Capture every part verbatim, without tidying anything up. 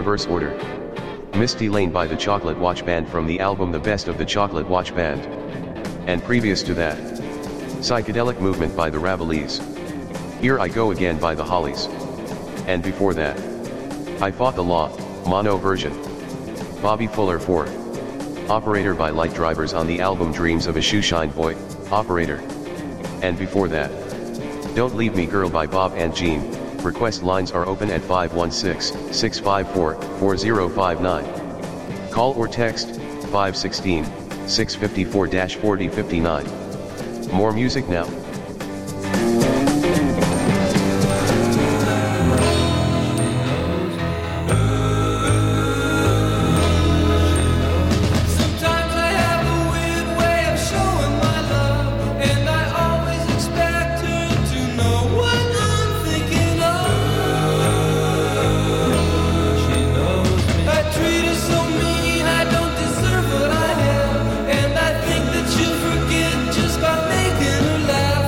reverse order. Misty Lane by the Chocolate Watch Band from the album The Best of the Chocolate Watch Band. And previous to that, Psychedelic Movement by the Ravelese. Here I Go Again by the Hollies. And before that, I Fought the Law, mono version. Bobby Fuller four. Operator by Light Drivers on the album Dreams of a Shoeshine Boy, Operator. And before that, Don't Leave Me Girl by Bob and Jean. Request lines are open at five one six, six five four, four zero five nine. Call or text, five one six, six five four, four zero five nine. More music now. Just by making her laugh.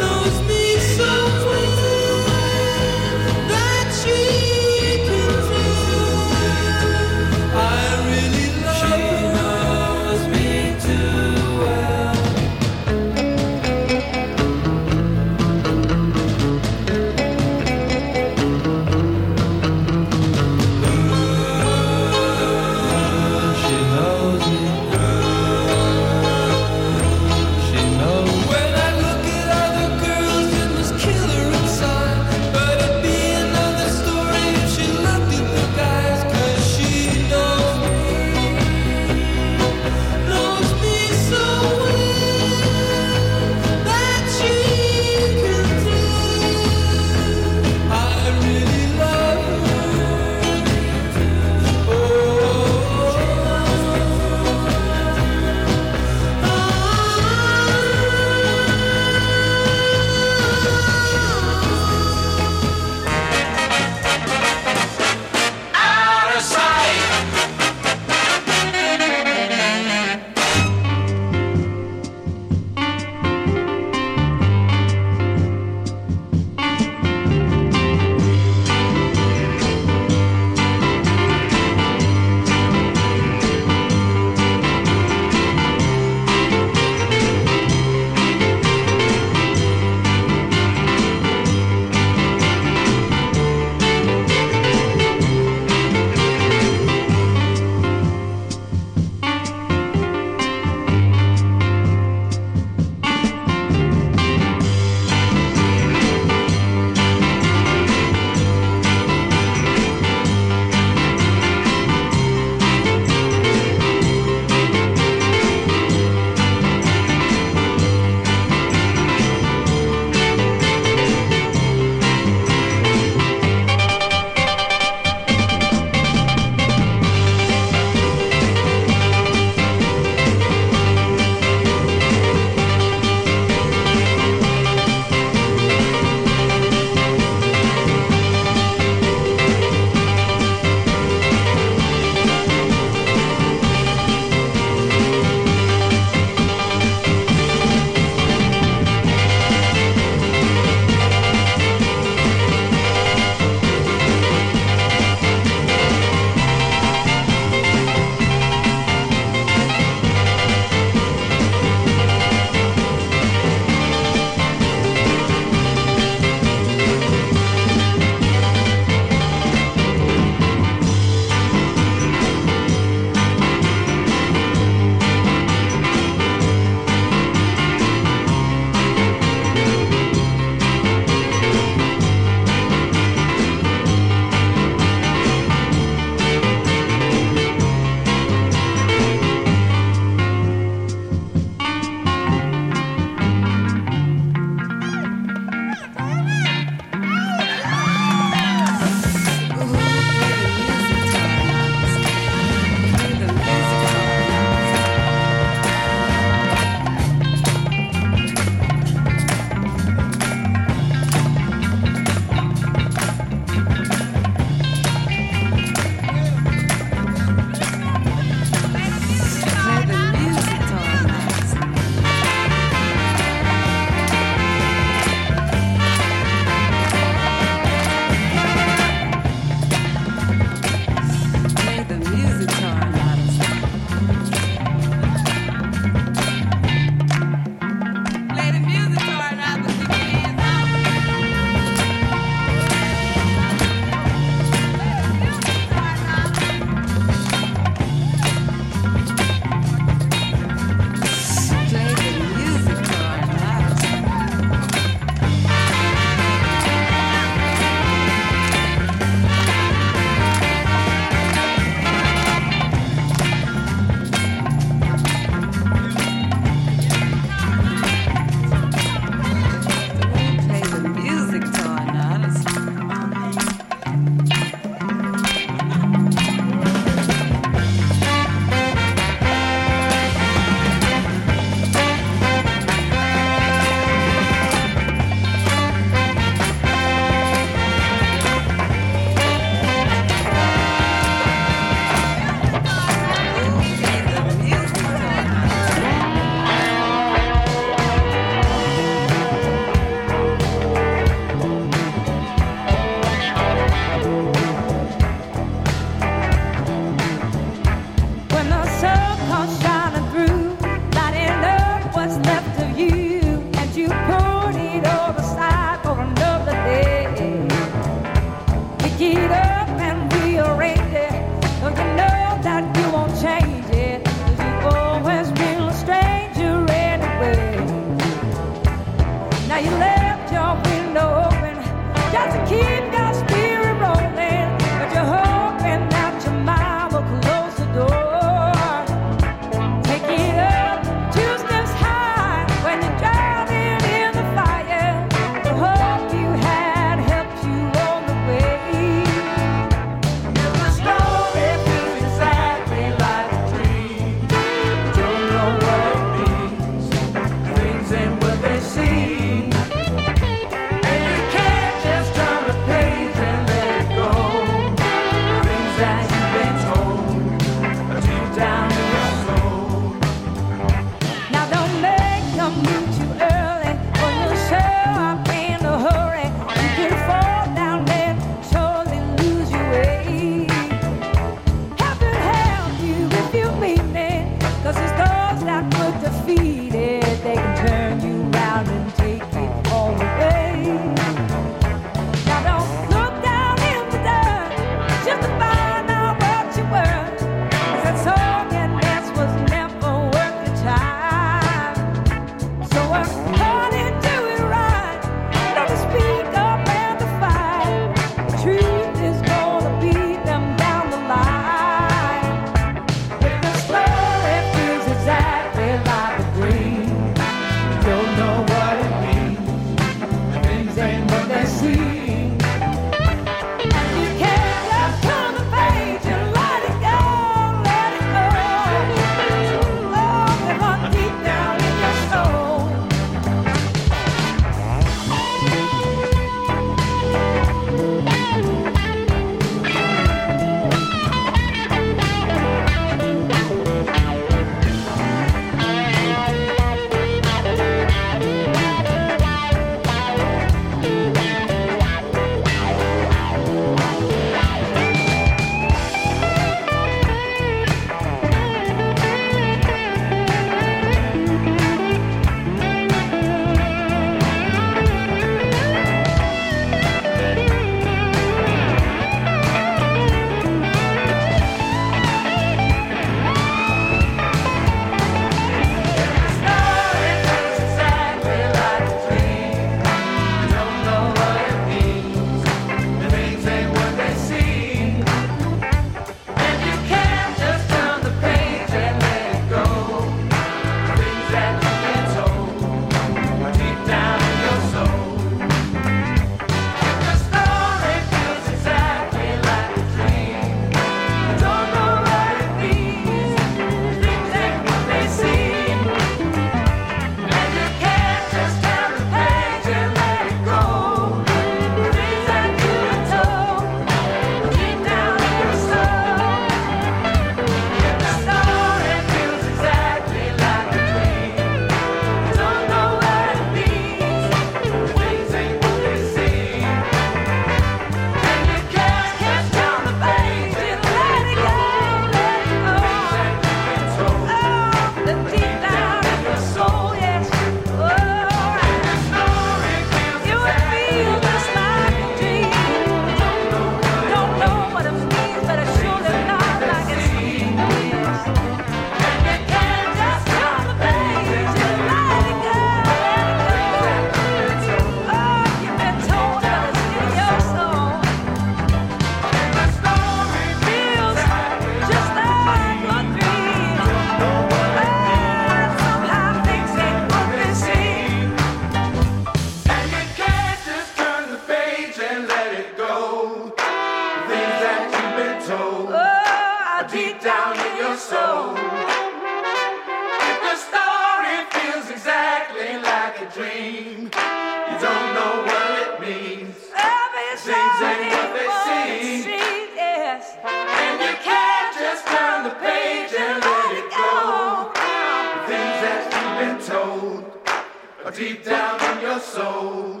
news ain't what they see. Yes. And you can't just turn the page and let it go. The things that you've been told are deep down in your soul.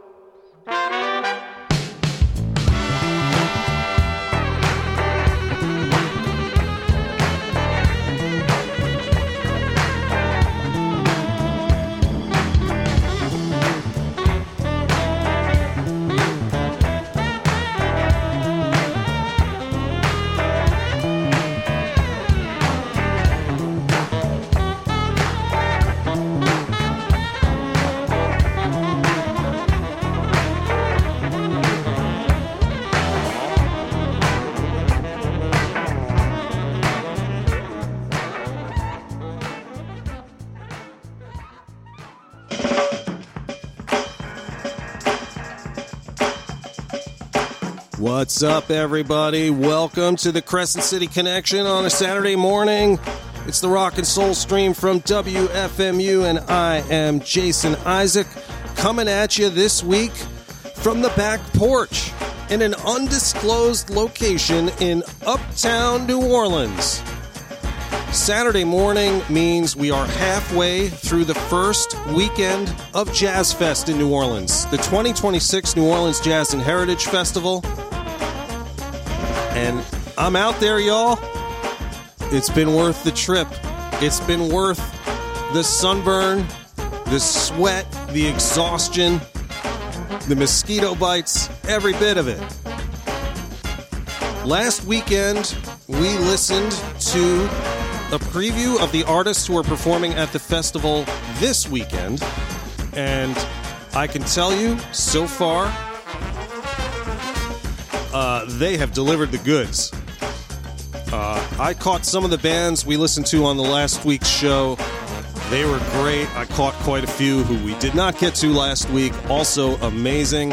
What's up, everybody? Welcome to the Crescent City Connection on a Saturday morning. It's the Rock and Soul stream from W F M U, and I am Jason Isaac, coming at you this week from the back porch in an undisclosed location in Uptown New Orleans. Saturday morning means we are halfway through the first weekend of Jazz Fest in New Orleans, the twenty twenty-six New Orleans Jazz and Heritage Festival. And I'm out there, y'all. It's been worth the trip. It's been worth the sunburn, the sweat, the exhaustion, the mosquito bites, every bit of it. Last weekend, we listened to a preview of the artists who are performing at the festival this weekend. And I can tell you, so far, Uh, they have delivered the goods. Uh, I caught some of the bands we listened to on the last week's show. They were great. I caught quite a few who we did not get to last week. Also amazing.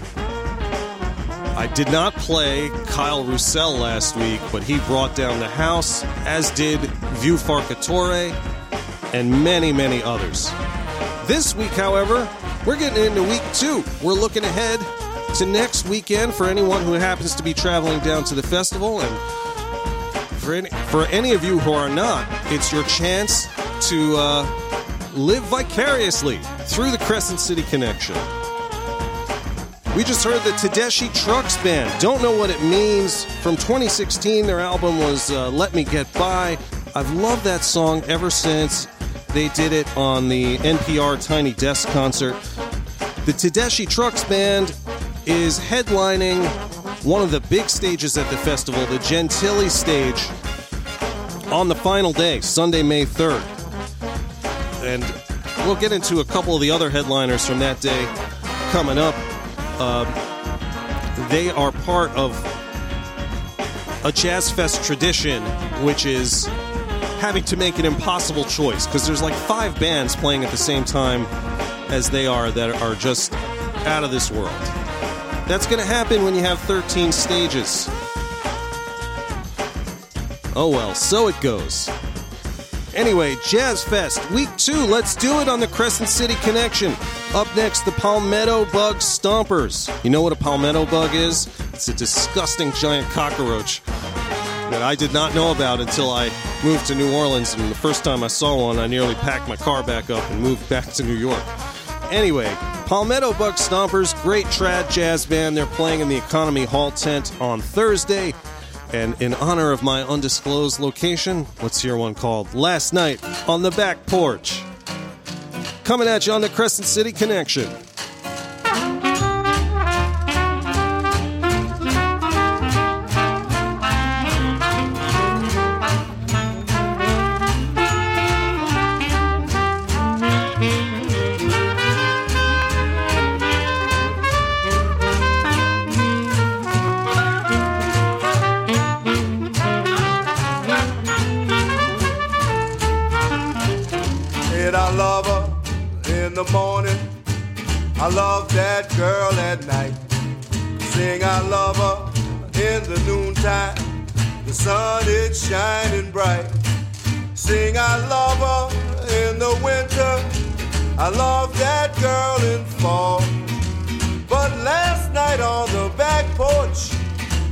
I did not play Kyle Roussel last week, but he brought down the house, as did Vieux Farcatore and many, many others. This week, however, we're getting into week two. We're looking ahead to next weekend for anyone who happens to be traveling down to the festival, and for any, for any of you who are not, it's your chance to uh, live vicariously through the Crescent City Connection. We just heard the Tedeschi Trucks Band. Don't know what it means. From twenty sixteen, their album was uh, Let Me Get By. I've loved that song ever since they did it on the N P R Tiny Desk concert. The Tedeschi Trucks Band is headlining one of the big stages at the festival, the Gentilly stage, on the final day, Sunday, May third. And we'll get into a couple of the other headliners from that day coming up. Uh, they are part of a Jazz Fest tradition, which is having to make an impossible choice, because there's like five bands playing at the same time as they are that are just out of this world. That's going to happen when you have thirteen stages. Oh well, so it goes. Anyway, Jazz Fest, week two, let's do it on the Crescent City Connection. Up next, the Palmetto Bug Stompers. You know what a palmetto bug is? It's a disgusting giant cockroach that I did not know about until I moved to New Orleans, and the first time I saw one, I nearly packed my car back up and moved back to New York. Anyway, Palmetto Bug Stompers, great trad jazz band. They're playing in the Economy Hall tent on Thursday. And in honor of my undisclosed location, let's hear one called Last Night on the Back Porch. Coming at you on the Crescent City Connection. I love her in the morning, I love that girl at night. Sing I love her in the noontime, the sun is shining bright. Sing I love her in the winter, I love that girl in fall. But last night on the back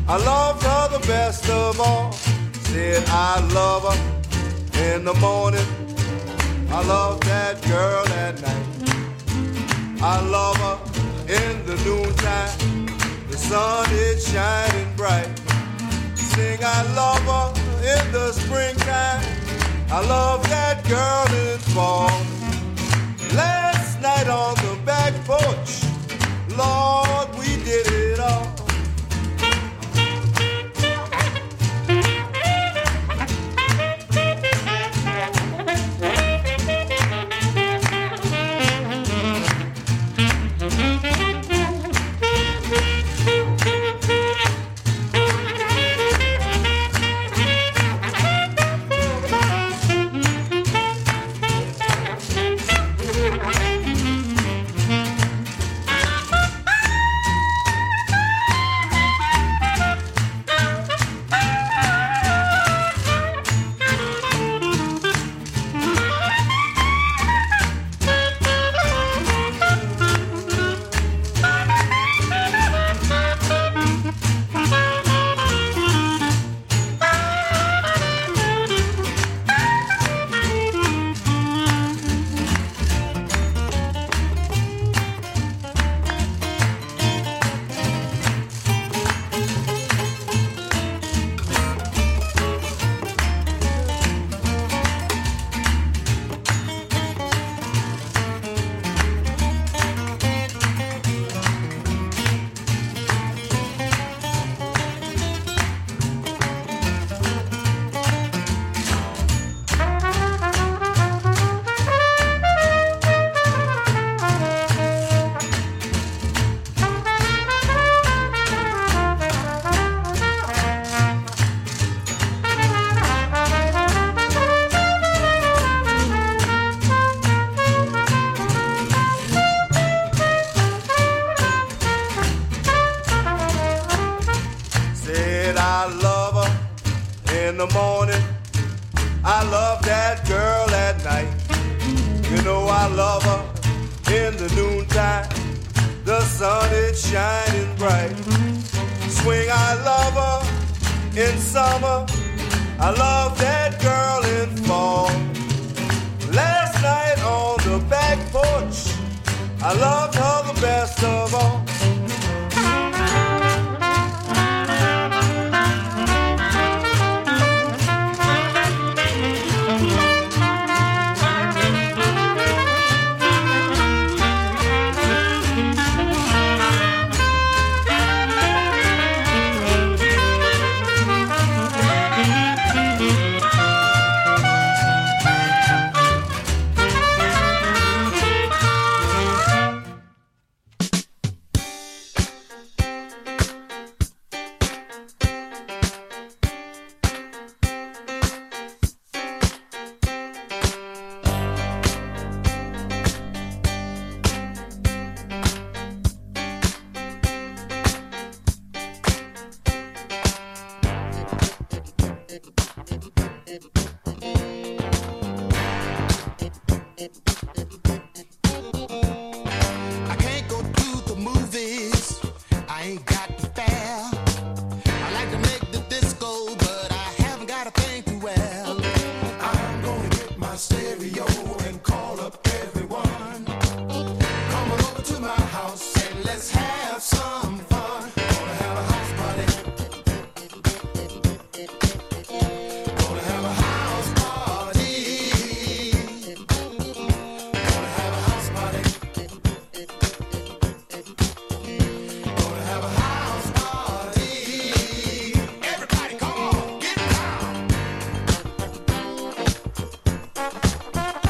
I loved her the best of all. Said I love her in the morning, I love that girl at night. I love her in the noontime, the sun is shining bright. Sing I love her in the springtime, I love that girl in fall. Last night on the back porch, Lord, we did it all.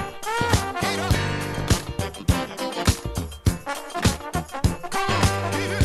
Come on.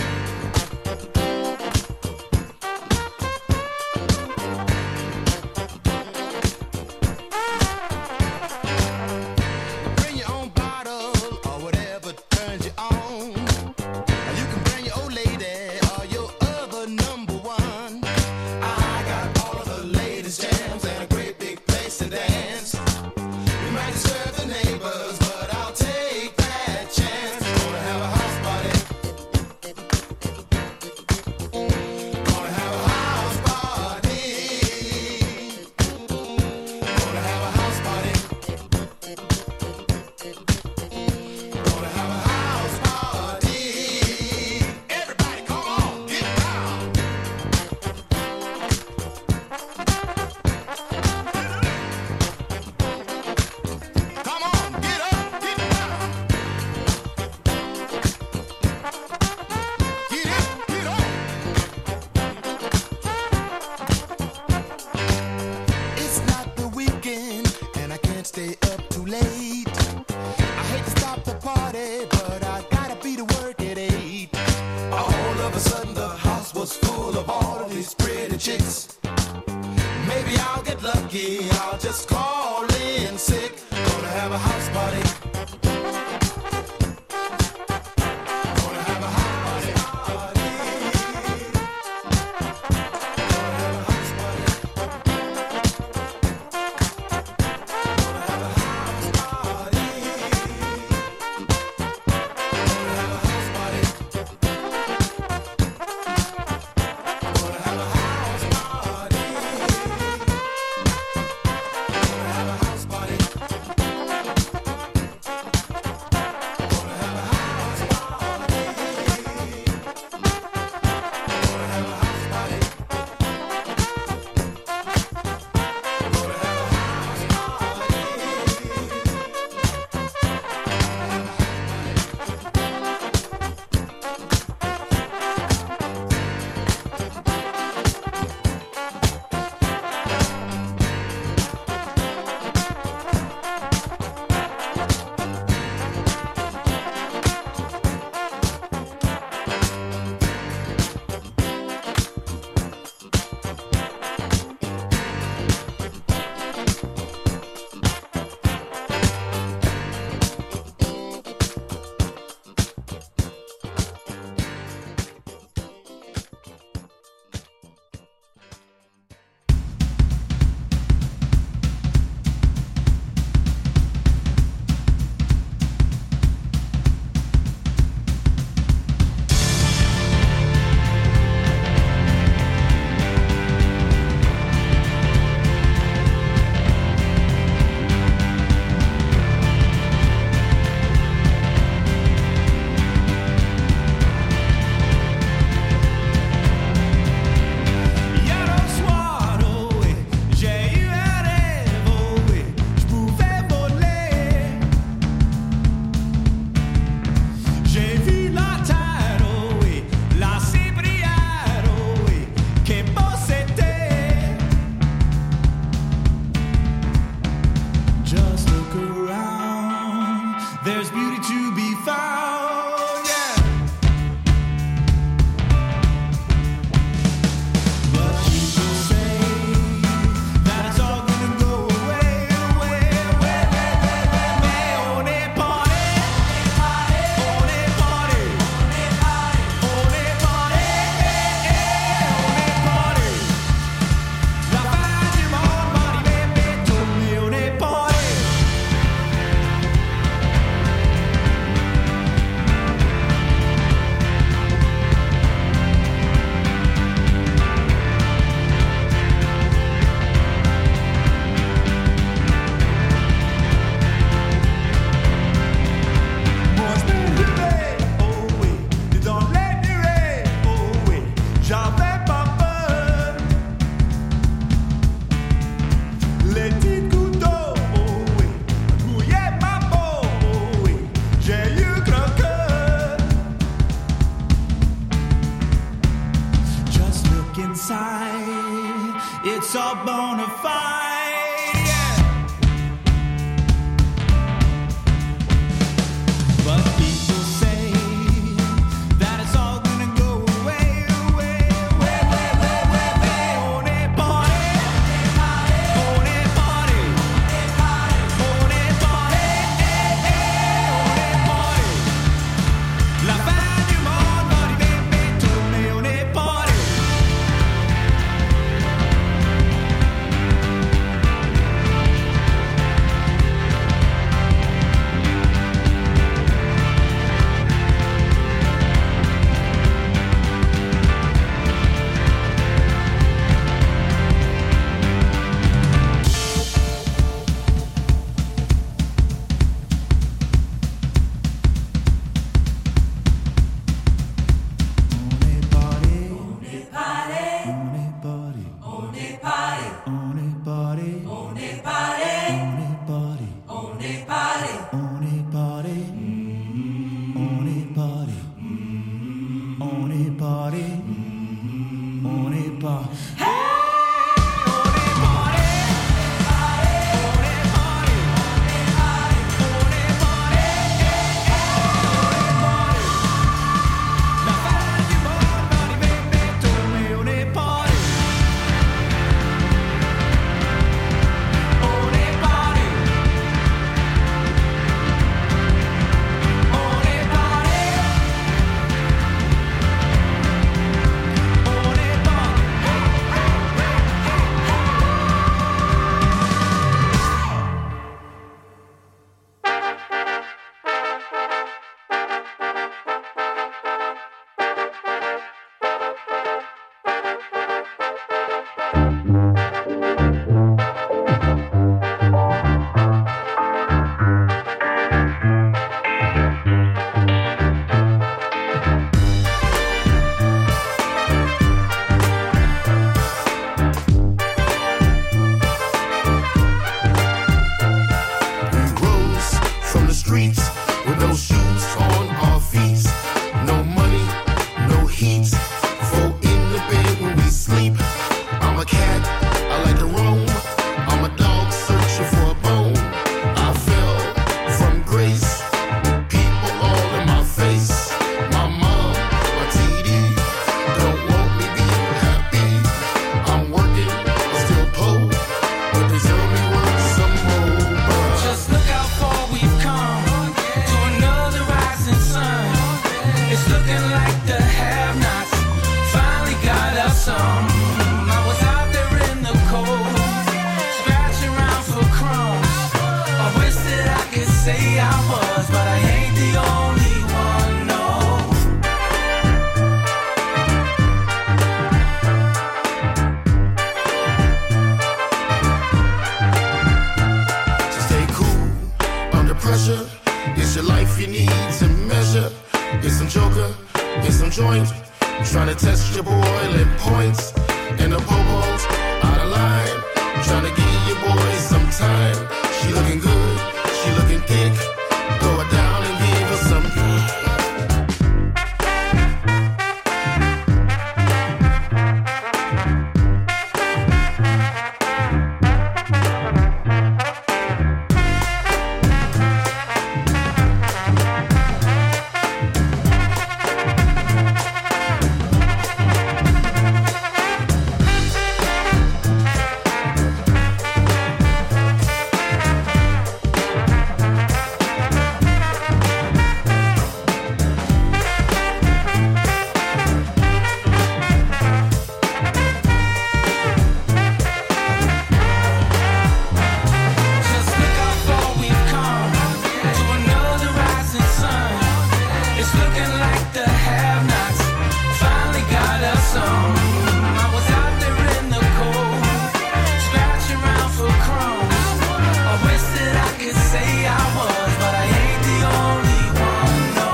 funky. I'll just call in sick. Gonna have a house party. Gonna have a house party. Gonna have a house party. Gonna have a house party. Gonna have a house party. Gonna have a house party. It's all bona fide, yeah. But people say that it's all gonna go away, away, away, away, away, away, away. On a party, on a party, on a party, on a party. La fin du monde va arriver, tourner, on est party. It's looking like the have-nots finally got us some. I was out there in the cold, scratching around for crumbs. I wish that I could say I was, but I ain't the only one, no. To stay cool under pressure, it's your life you need to measure. It's some joker, it's some joint, trying to test your boiling points. And the popos out of line, trying to give your boy some time. She looking good, she looking thick, throw her down and give her some. Just look how far we've come, to another rising sun. It's looking like the have-nots finally got us some. I was out there in the cold, scratching around for crumbs. I wish that I could say I was, but I ain't the only one, no.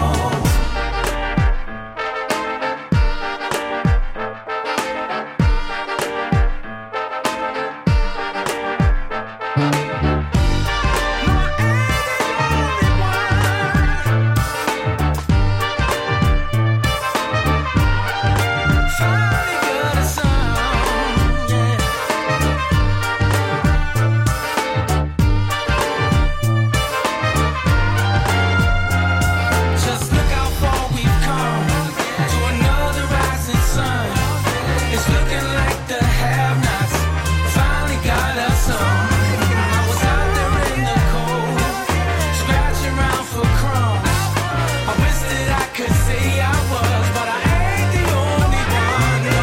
Finally got us some, yeah. Just look how far we've come, to another rising sun. It's looking like the have-nots finally got us some. I was out there in the cold, scratching around for crumbs. I wish that I could say I was, but I ain't the only one, no.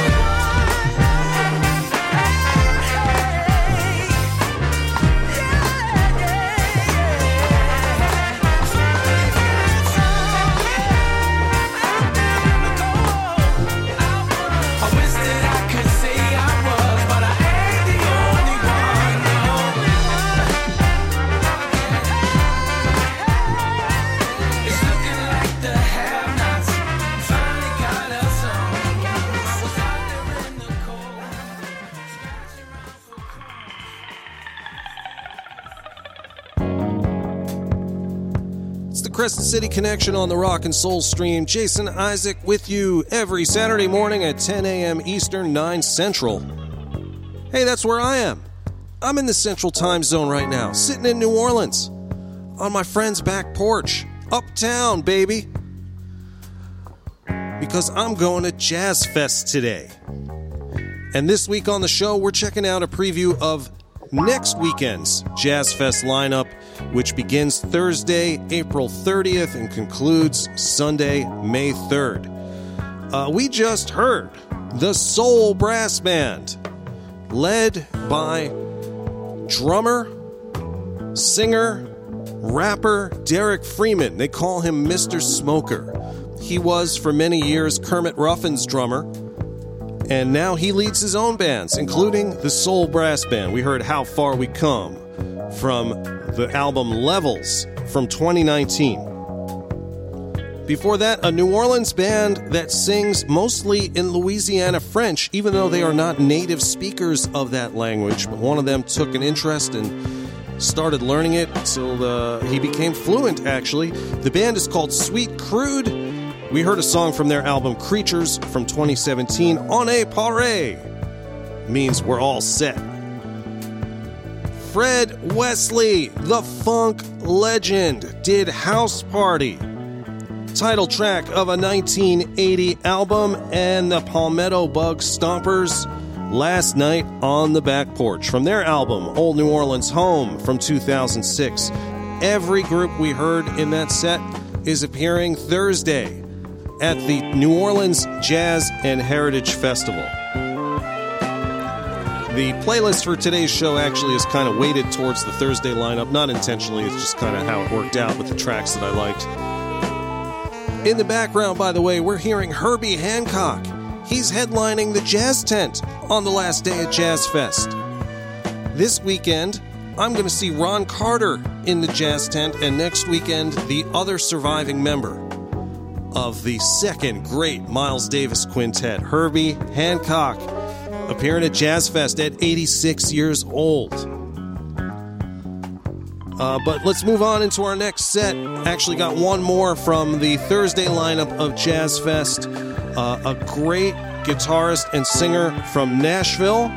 I wish that I could say I was, but I ain't the only one, no. It's looking like the have-nots finally got us some. I was out there in the cold, scratching around for It's the Crescent City Connection on the Rock and Soul Stream. Jason Isaac with you every Saturday morning at ten a.m. Eastern, nine Central. Hey, that's where I am. I'm in the Central Time Zone right now, sitting in New Orleans, on my friend's back porch, uptown, baby. Because I'm going to Jazz Fest today. And this week on the show, we're checking out a preview of next weekend's Jazz Fest lineup, which begins Thursday, April thirtieth, and concludes Sunday, May third. Uh, we just heard the Soul Brass Band, led by drummer, singer, rapper Derek Freeman. They call him Mister Smoker. He was, for many years, Kermit Ruffin's drummer, and now he leads his own bands, including the Soul Brass Band. We heard How Far We Come from the album Levels from twenty nineteen. Before that, a New Orleans band that sings mostly in Louisiana French, even though they are not native speakers of that language. But one of them took an interest and started learning it until uh, he became fluent, actually. The band is called Sweet Crude. We heard a song from their album Creatures from twenty seventeen. On est paré means we're all set. Fred Wesley, the funk legend, did House Party, title track of a nineteen eighty album, and the Palmetto Bug Stompers, Last Night on the Back Porch, from their album Old New Orleans Home from two thousand six. Every group we heard in that set is appearing Thursday at the New Orleans Jazz and Heritage Festival. The playlist for today's show actually is kind of weighted towards the Thursday lineup. Not intentionally, it's just kind of how it worked out with the tracks that I liked. In the background, by the way, we're hearing Herbie Hancock. He's headlining the Jazz Tent on the last day at Jazz Fest. This weekend, I'm going to see Ron Carter in the Jazz Tent, and next weekend, the other surviving member of the second great Miles Davis quintet, Herbie Hancock, appearing at Jazz Fest at eighty-six years old. Uh, but let's move on into our next set. Actually got one more from the Thursday lineup of Jazz Fest. Uh, a great guitarist and singer from Nashville,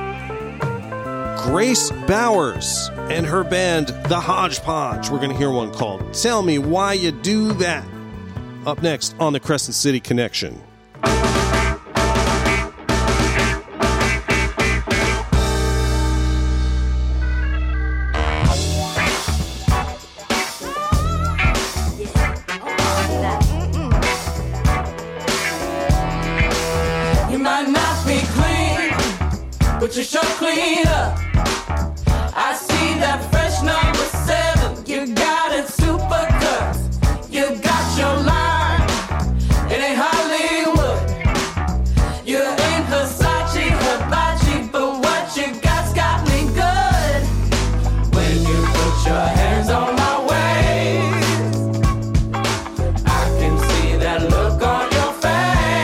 Grace Bowers, and her band, The Hodgepodge. We're going to hear one called Tell Me Why You Do That. Up next on the Crescent City Connection. But you sure clean up. I see that fresh number seven. You got it super cuts. You got your line. It ain't Hollywood. You ain't Versace, Hibachi, but what you got's got me good. When you put your hands on my waist, I can see that look on your face.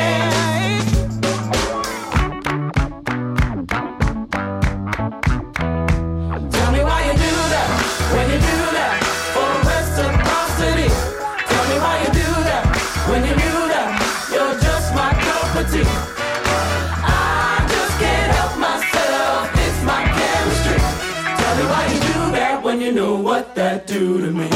I just can't help myself, it's my chemistry. Tell me why you do that when you know what that do to me.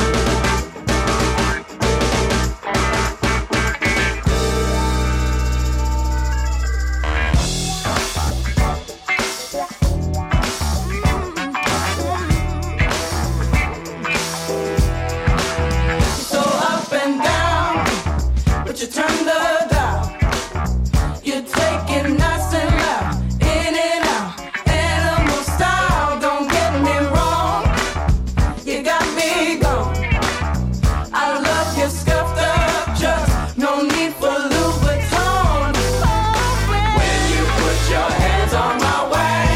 So up and down, but you turn the dial. You take it nice and loud, in and out, animal style. Don't get me wrong, you got me gone. I love you scuffed up, just no need for Louboutin. When you put your hands on my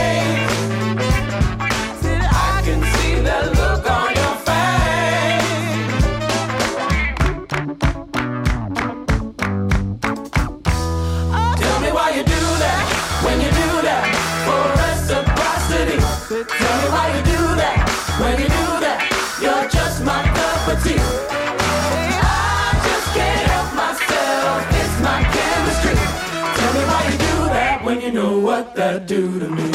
waist, I can see that look on your Tell me why you do that, when you do that, for reciprocity. Tell me why you do that, when you do that, you're just my cup of tea. I just can't help myself, it's my chemistry. Tell me why you do that, when you know what that do to me.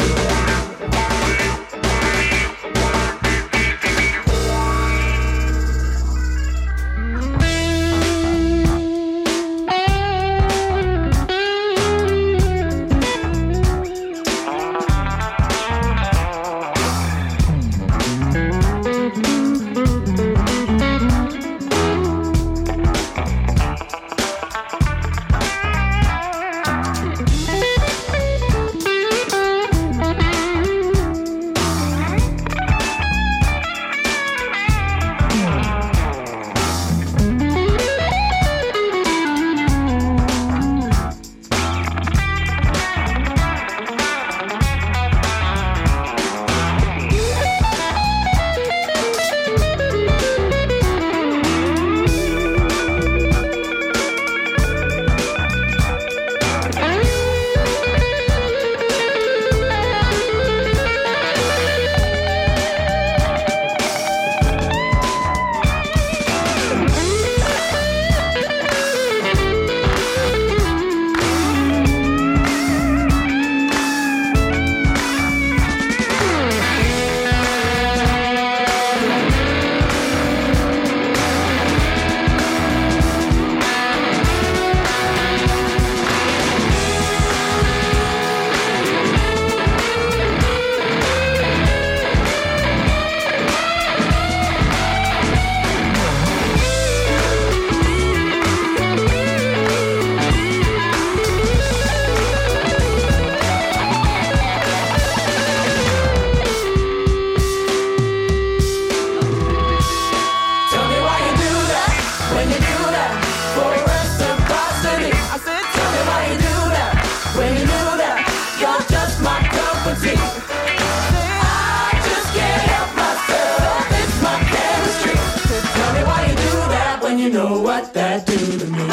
to me.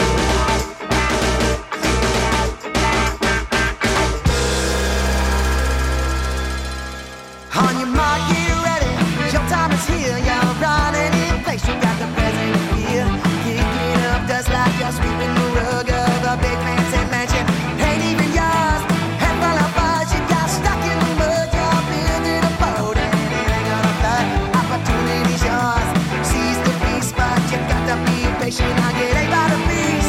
On your mark, get ready. Your time is here. You're running in place. You got the present here. Kicking up dust like you're sweeping the rug of a big fancy mansion. Ain't even yours. Head full of buzz. You got stuck in the mud. You're building a boat and it ain't gonna flood. Opportunity's yours. Seize the beast, but you got to be patient. I'll get ate by the beast.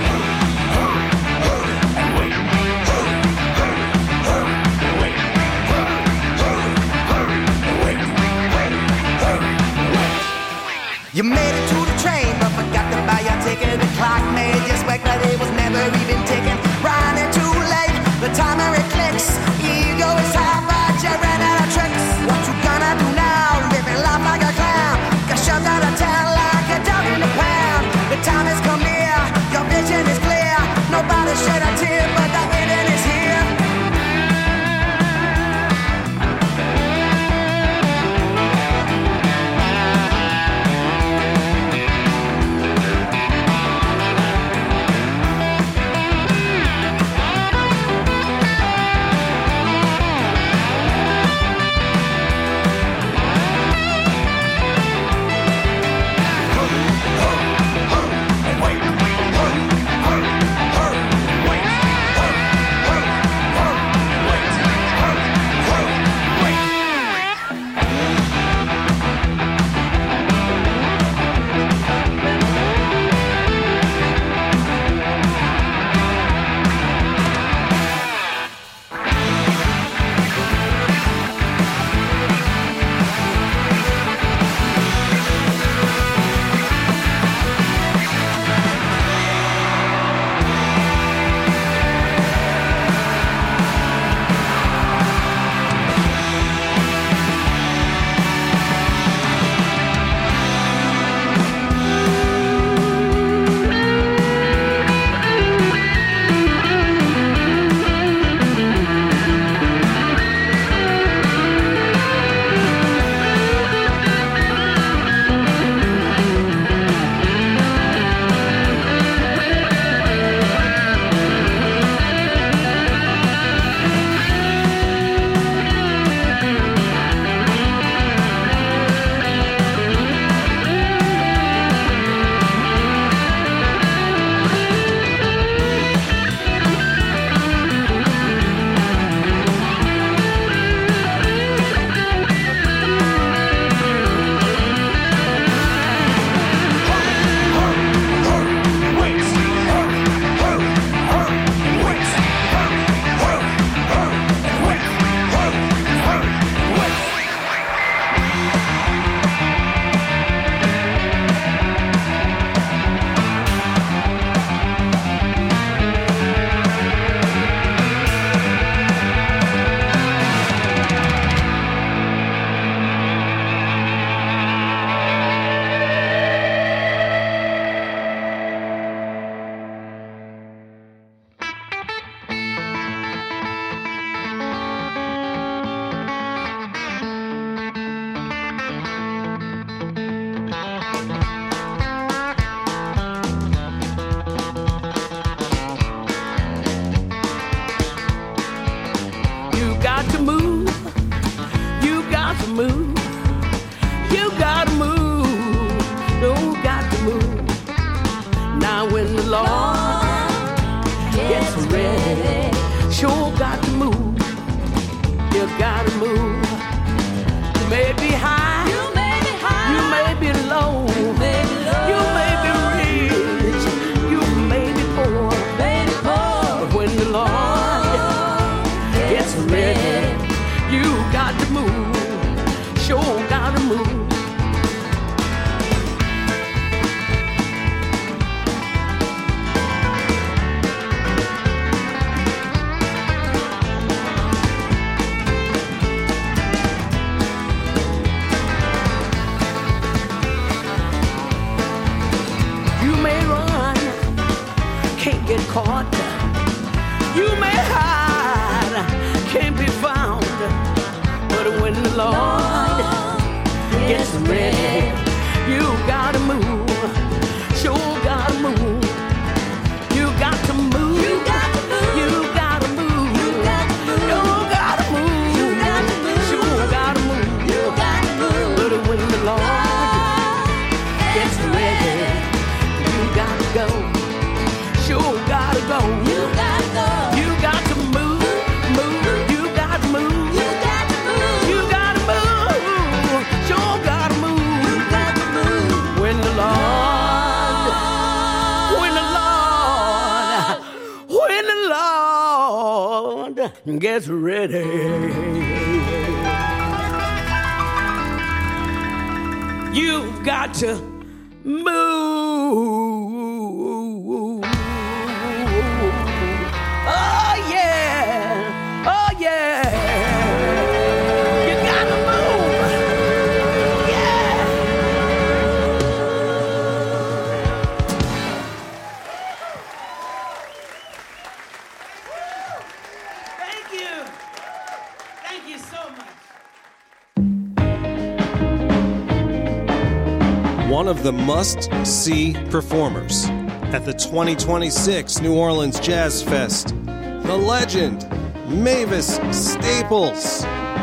You made it to the train, but forgot to buy your ticket. The clock made you sweat, but it was never even ticking. Running too late, the timer it clicks. Ego is high, but you ran out of tricks. What you gonna do now? Living life like a clown. Got shoved out of town like a dog in a pound. The time has come near, your vision is clear. Nobody shed a tear, but the ending is here. caught. You may hide, can't be found, but when the Lord gets ready, you gotta move, sure gotta move. gets ready. You've got to move. Oh, yeah. Oh, yeah. You got to move. Yeah. Thank you. Thank you so much. One of the must-see performers at the twenty twenty-six New Orleans Jazz Fest, the legend, Mavis Staples.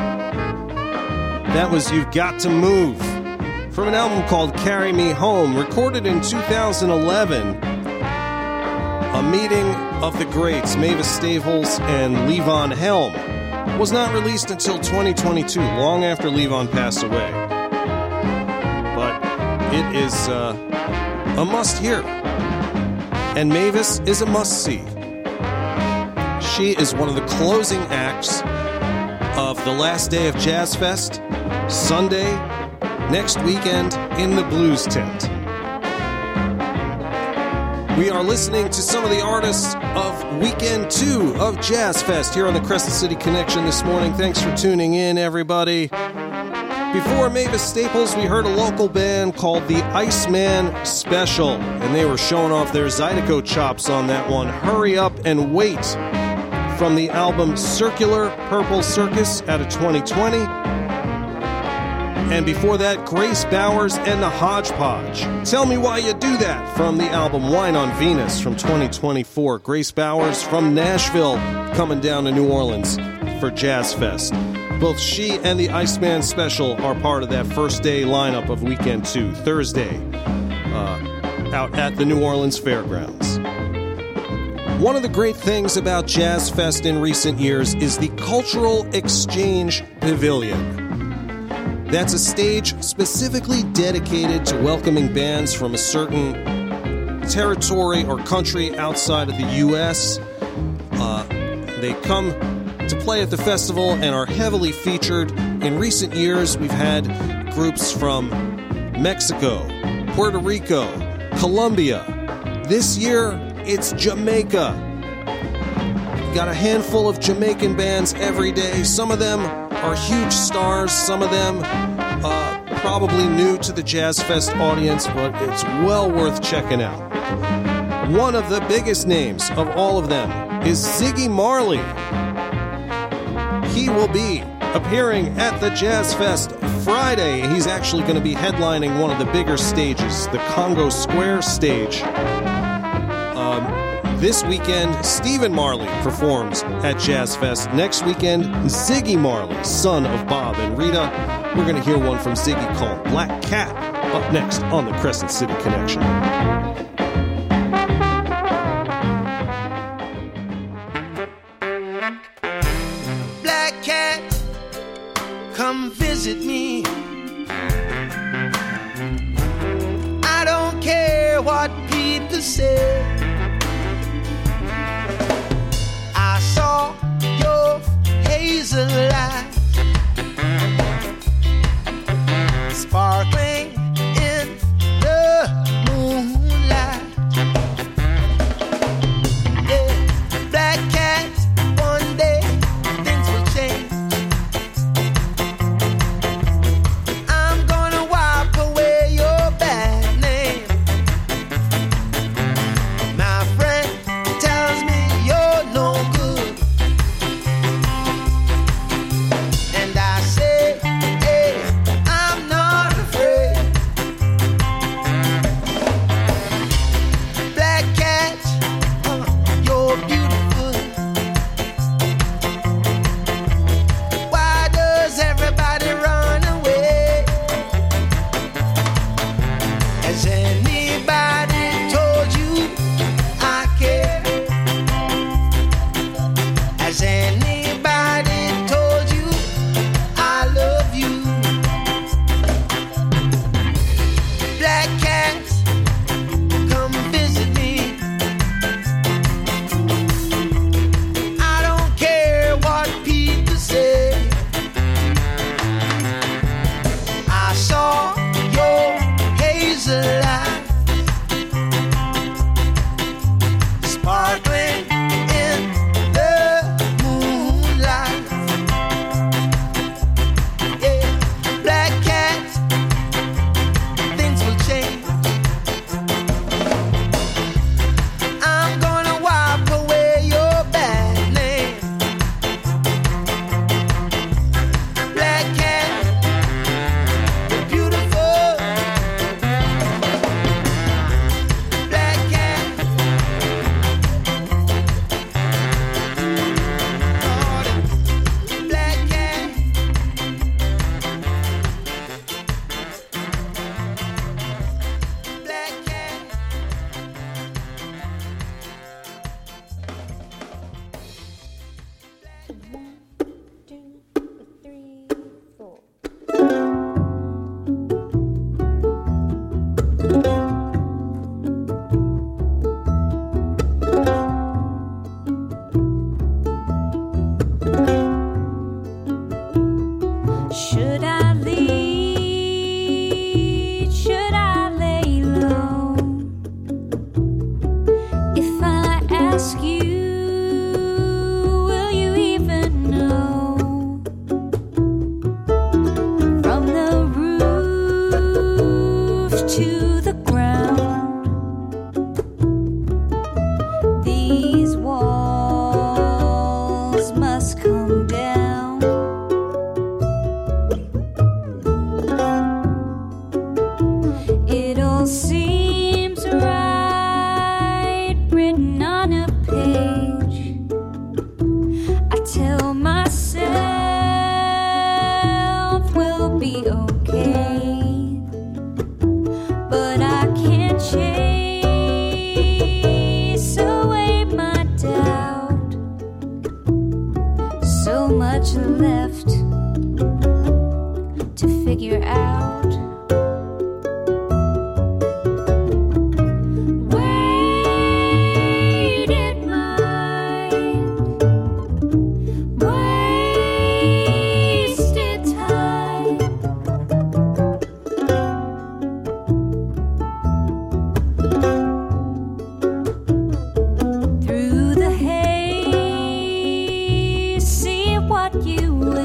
That was You've Got to Move, from an album called Carry Me Home, recorded in two thousand eleven. A meeting of the greats, Mavis Staples and Levon Helm, was not released until twenty twenty-two, long after Levon passed away. But it is uh, a must-hear. And Mavis is a must-see. She is one of the closing acts of the last day of Jazz Fest, Sunday, next weekend, in the Blues Tent. We are listening to some of the artists of weekend two of Jazz Fest here on the Crescent City Connection this morning. Thanks for tuning in, everybody. Before Mavis Staples, we heard a local band called the Iceman Special, and they were showing off their Zydeco chops on that one. Hurry Up and Wait, from the album Circular Purple Circus out of twenty twenty. And before that, Grace Bowers and the Hodgepodge. Tell Me Why You Do That, from the album Wine on Venus from twenty twenty-four. Grace Bowers from Nashville coming down to New Orleans for Jazz Fest. Both she and the Iceman Special are part of that first day lineup of Weekend two, Thursday, uh, out at the New Orleans Fairgrounds. One of the great things about Jazz Fest in recent years is the Cultural Exchange Pavilion. That's a stage specifically dedicated to welcoming bands from a certain territory or country outside of the U S. Uh, they come to play at the festival and are heavily featured. In recent years, we've had groups from Mexico, Puerto Rico, Colombia. This year, it's Jamaica. We've got a handful of Jamaican bands every day. Some of them are huge stars, some of them uh, probably new to the Jazz Fest audience, but it's well worth checking out. One of the biggest names of all of them is Ziggy Marley. He will be appearing at the Jazz Fest Friday. He's actually going to be headlining one of the bigger stages, the Congo Square stage. Um, this weekend, Stephen Marley performs at Jazz Fest. Next weekend, Ziggy Marley, son of Bob and Rita. We're going to hear one from Ziggy called Black Cat, up next on the Crescent City Connection. Come visit me. I don't care what people say. I saw your hazel eyes sparkling in the moonlight. Yeah, black cat, one day things will change. ask you, will you even know? From the roof to the ground, these walls must come down. It all seems right, written on a page. I tell myself we'll be okay, but I can't chase away my doubt. So much left to figure out. Waited mind, wasted time. Through the haze, see what you will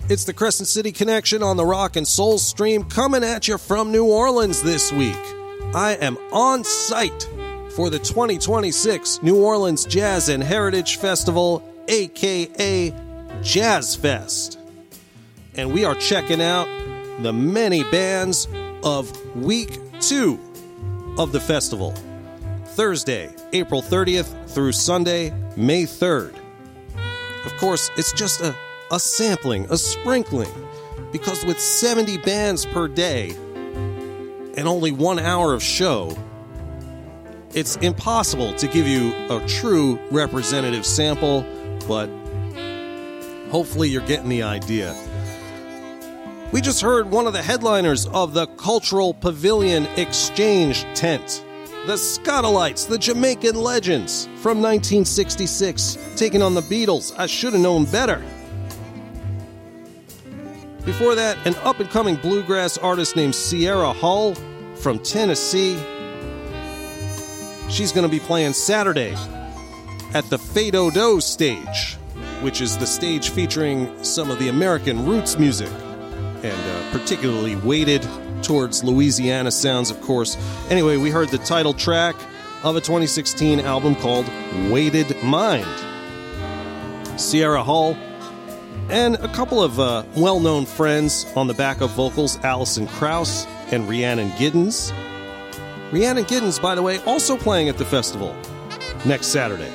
It's the Crescent City Connection on the Rock and Soul Stream, coming at you from New Orleans this week. I am on site for the twenty twenty-six New Orleans Jazz and Heritage Festival, aka Jazz Fest. And we are checking out the many bands of week two of the festival. Thursday, April thirtieth through Sunday, May third. Of course, it's just a, a sampling, a sprinkling, because with seventy bands per day and only one hour of show, it's impossible to give you a true representative sample, but hopefully you're getting the idea. We just heard one of the headliners of the Cultural Pavilion Exchange Tent, the Scottalites, the Jamaican Legends from nineteen sixty-six, taking on the Beatles. I should have known better. Before that, an up-and-coming bluegrass artist named Sierra Hull from Tennessee. She's going to be playing Saturday at the Fado-Do stage, which is the stage featuring some of the American roots music, and uh, particularly weighted towards Louisiana sounds, of course. Anyway, we heard the title track of a twenty sixteen album called Weighted Mind. Sierra Hull and a couple of uh, well-known friends on the backup vocals, Alison Krauss and Rhiannon Giddens. Rhiannon Giddens, by the way, also playing at the festival next Saturday.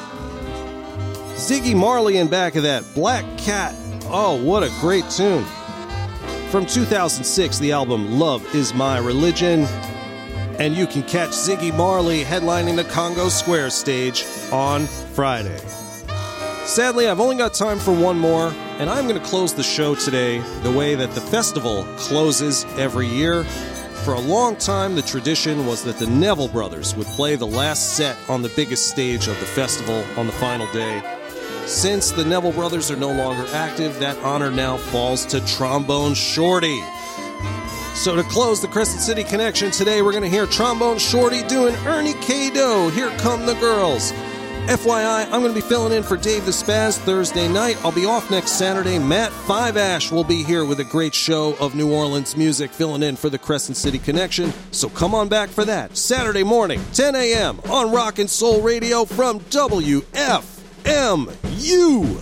Ziggy Marley in back of that, Black Cat. Oh, what a great tune. From two thousand six, the album Love Is My Religion. And you can catch Ziggy Marley headlining the Congo Square stage on Friday. Sadly, I've only got time for one more, and I'm going to close the show today the way that the festival closes every year. For a long time, the tradition was that the Neville Brothers would play the last set on the biggest stage of the festival on the final day. Since the Neville Brothers are no longer active, that honor now falls to Trombone Shorty. So to close the Crescent City Connection today, we're going to hear Trombone Shorty doing Ernie K-Do, Here Come the Girls. F Y I, I'm going to be filling in for Dave the Spaz Thursday night. I'll be off next Saturday. Matt Five Ash will be here with a great show of New Orleans music, filling in for the Crescent City Connection. So come on back for that. Saturday morning, ten a.m. on Rock and Soul Radio from W F M U.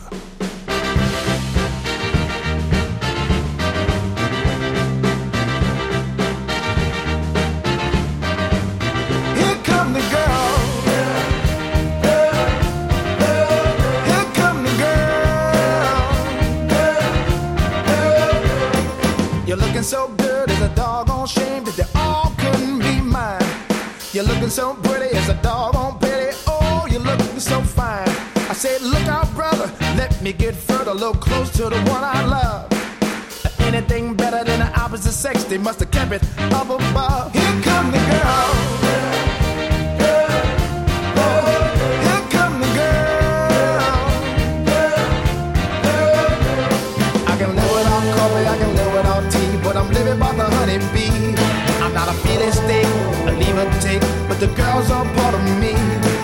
So good, it's a doggone shame that they all couldn't be mine. You're looking so pretty, it's a doggone pity. Oh, you're looking so fine. I said, look out, brother, let me get further, a little close to the one I love. Anything better than the opposite sex, they must have kept it up above. Here come the girl. Here come the girl. I can live without coffee, I can live without tea, but I'm living by the honeybee. I'm not a feeling state, a leave or take, but the girls are part of me.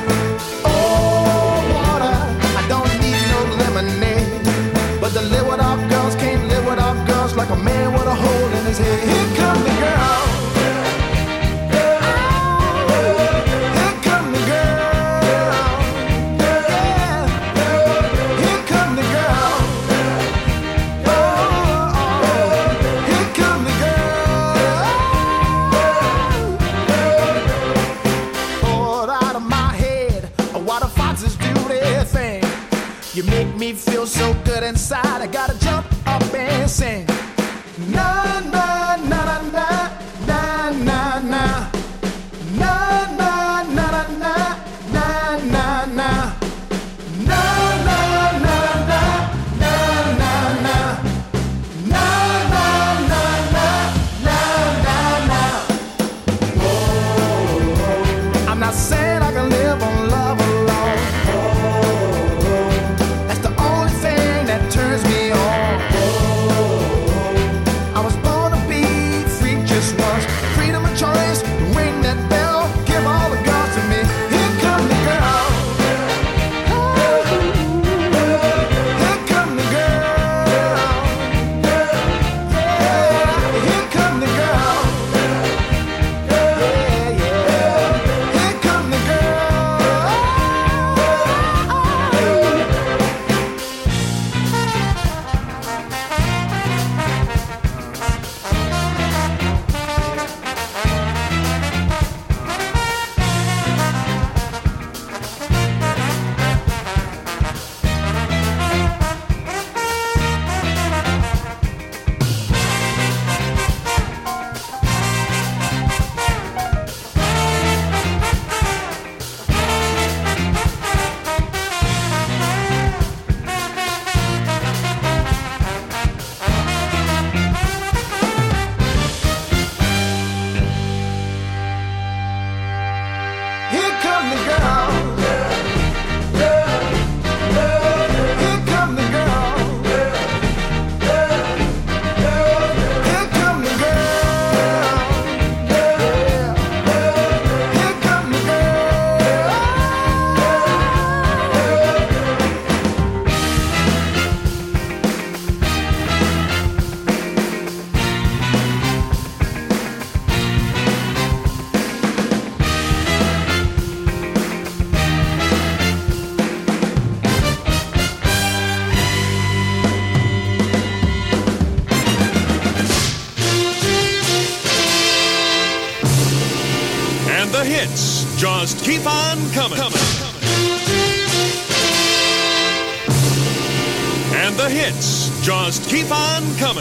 Oh, water, I don't need no lemonade, but the live without girls can't live without girls like a man with a hole in his head. Here come the girl. Here come the girl. Yeah. Here come the girl. You make me feel so good inside. I gotta jump up and sing. Na na na na na na na na na na na na na na na na I'm not saying I can live on love alone. That's the only thing that turns me on. I was born to be hits just keep on coming. And the hits just keep on coming.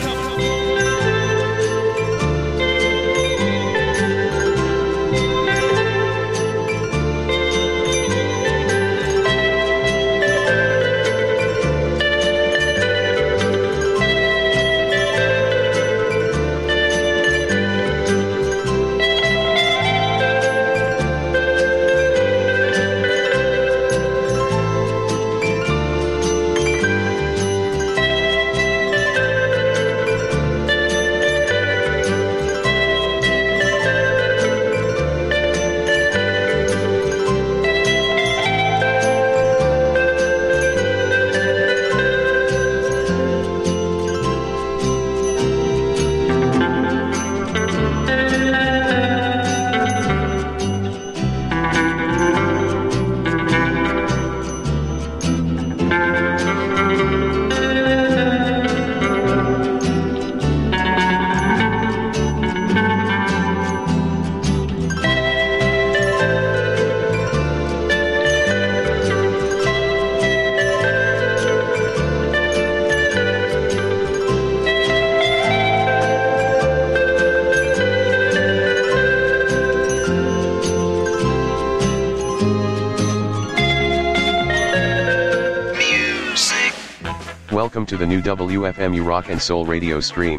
Welcome to the new W F M U Rock and Soul radio stream.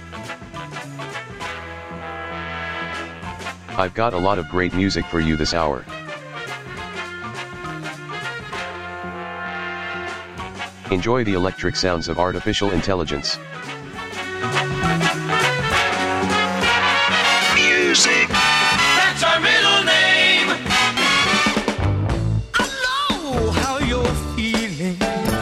I've got a lot of great music for you this hour. Enjoy the electric sounds of artificial intelligence. Music, that's our middle name. I know how you're feeling.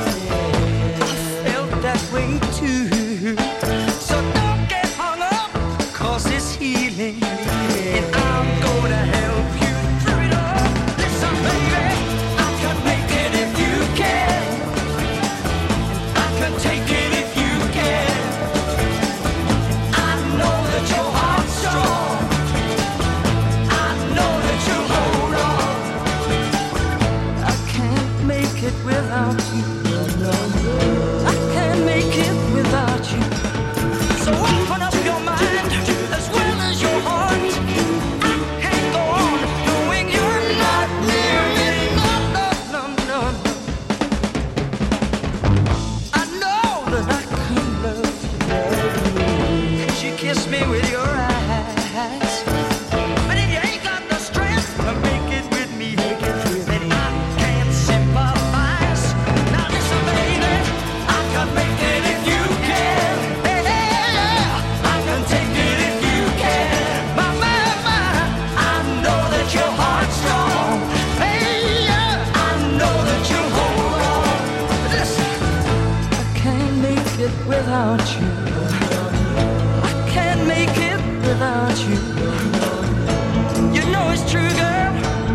I felt that way too. So don't get hung up, cause it's healing. And I'm gonna help you through it all. Listen, baby, I can make it if you can. I can take it if you can. I know that your heart's strong. I know that you hold on. I can't make it without you. I can't make it without you. So open up your mind as well as your heart. I can't go on knowing you're not near me. No, no, no, no. I know that I can love you. 'Cause you kiss me with your eyes. But if you ain't got the strength to make it with me, then I can't sympathize. Now listen, baby, I can make it if you can. Hey, hey, yeah, I can take it if you can. My, my, my, I know that your heart's strong. Hey, yeah, I know that you hold on. Listen, I can't make it without you. I can't make it without you. You know it's true, girl.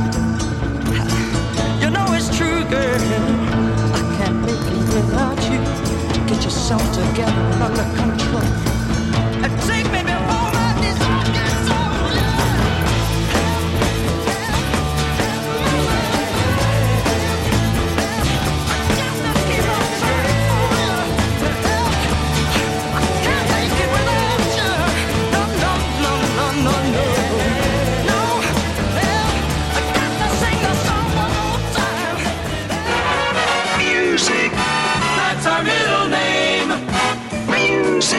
You know it's true, girl. I can't make it without you. Get yourself together and under control. And take me before my desire gets old. I gotta keep on trying for you. I can't make it without you. No, no, no, no, no, no. No, well, I gotta sing the song one more time. Music, that's our middle name. Music.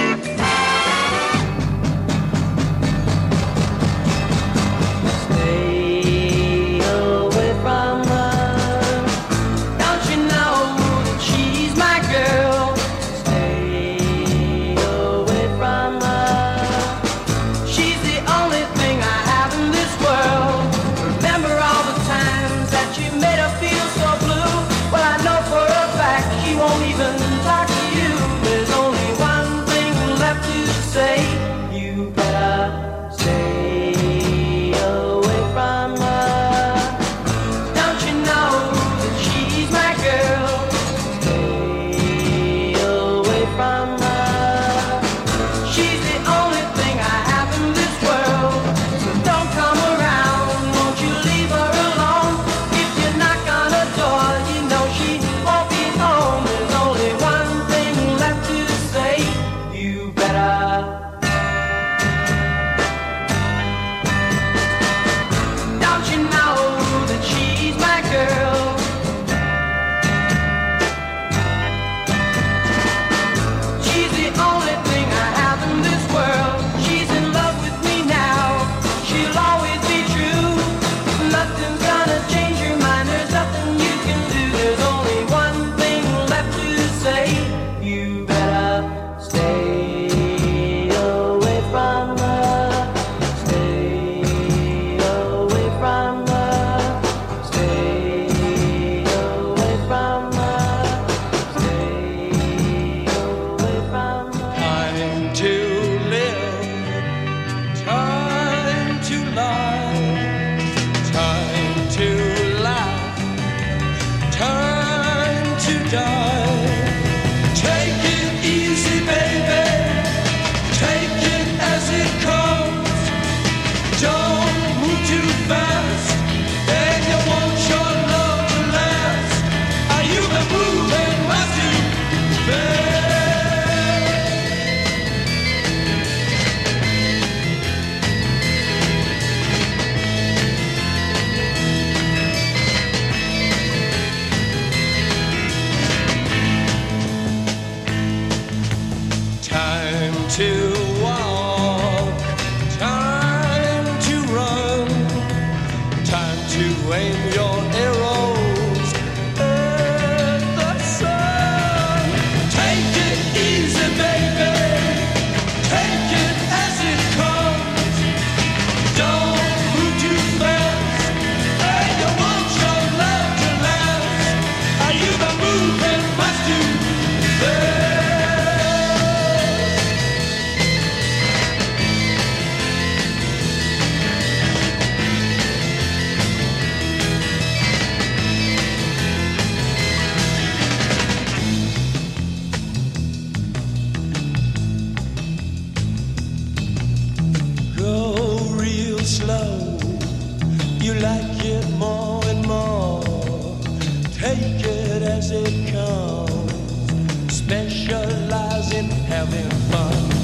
to walk, time to run, time to aim your arrows at the sun. Take it easy, baby. Take it as it comes. Don't move too fast. Hey, you want your love to last. Are you the moving much too fast? Go real slow. You like it more and more. Take it as it comes. Specialize in having fun.